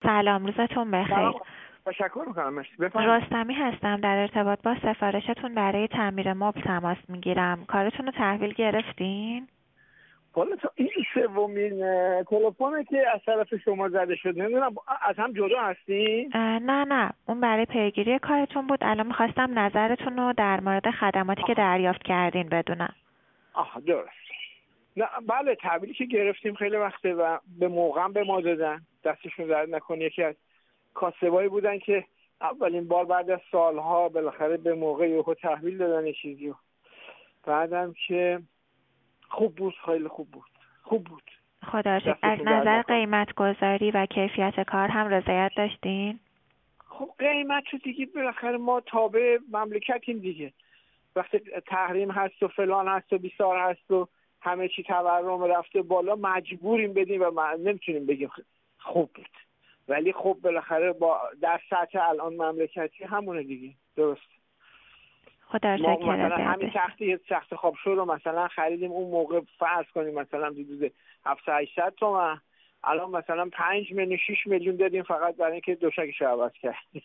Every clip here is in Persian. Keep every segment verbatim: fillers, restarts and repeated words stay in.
سلام، روزتون بخیر. تشکر میکنم. مرسی. بفرمایید. رستمی هستم، در ارتباط با سفارشتون برای تعمیر مبل تماس میگیرم. کارتون رو تحویل گرفتین؟ والا تو این سومین تلفنه که از طرف شما زده شد. نمیدونم از هم جدا هستین؟ نه نه، اون برای پیگیری کارتون بود. الان میخواستم نظرتون رو در مورد خدماتی آها. که دریافت کردین بدونم. آها درست. نه بله، تحویلی که گرفتیم خیلی وقته و به موقع به ما دادن. دستشون درد نکنه. یکی از کاسبایی بودن که اولین بار بعد از سالها بالاخره به موقع یهو تحویل دادن یه چیزی رو. بعدم که خوب بود، خیلی خوب بود. خوب بود. خدا شکر. از نظر قیمت گذاری و کیفیت کار هم رضایت داشتین؟ خب قیمت رو دیگه بالاخره ما تابع مملکتیم دیگه. وقتی تحریم هست و فلان هست و بیسار هست و همه چی تورم رفته بالا، مجبوریم بدیم و ما نمیتونیم بگیم خوب بود. ولی خب بالاخره با در سطح الان مملکتی همونه دیگه. درست. خدا ما شکر. مثلا همین تختی تخت خواب شو رو مثلا خریدیم اون موقع، فرض کنیم مثلا حدود هفتصد هشتصد تومن. الان مثلا پنج میلیون شش میلیون دادیم فقط برای اینکه دوشکش رو عوض کردیم.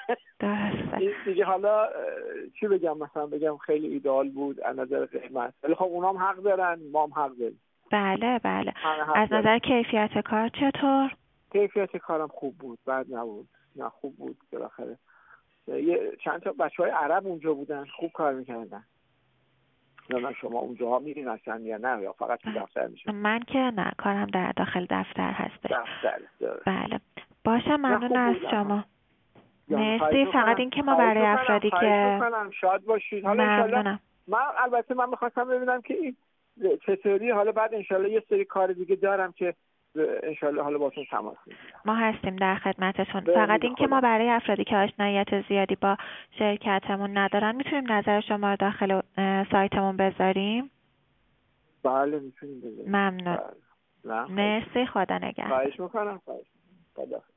این دیگه حالا چی بگم، مثلا بگم خیلی ایدئال بود از نظر قیمت، ولی خب اونام حق دارن، ما هم حق داریم. بله بله. از نظر کیفیت کار چطور؟ کیفیت کارم خوب بود، بد نبود. نه خوب بود. بالاخره یه چند تا بچهای عرب اونجا بودن، خوب کار میکردن. نه شما اونجاها میرین اصلا یا نه، یا فقط تو دفتر میشین؟ من که نه، کارم در داخل دفتر هسته. دفتر داره. بله. باشه، ممنون از شما. مرسی. فقط این که ما برای افرادی که شاد باشید. حالا انشالله من البته من میخواستم ببینم که این چطوری، حالا بعد انشالله یه سری کار دیگه دارم که انشالله حالا باتون تماس میگیرم. ما هستیم در خدمتتون. فقط این که ما برای افرادی که آشناییت زیادی با شرکتمون ندارن میتونیم نظر شما رو داخل سایتمون بذاریم؟ بله میتونیم بذاریم. ممنون. مرسی. خدا نگهدار. خواهش میکنم. خواهش میکنم.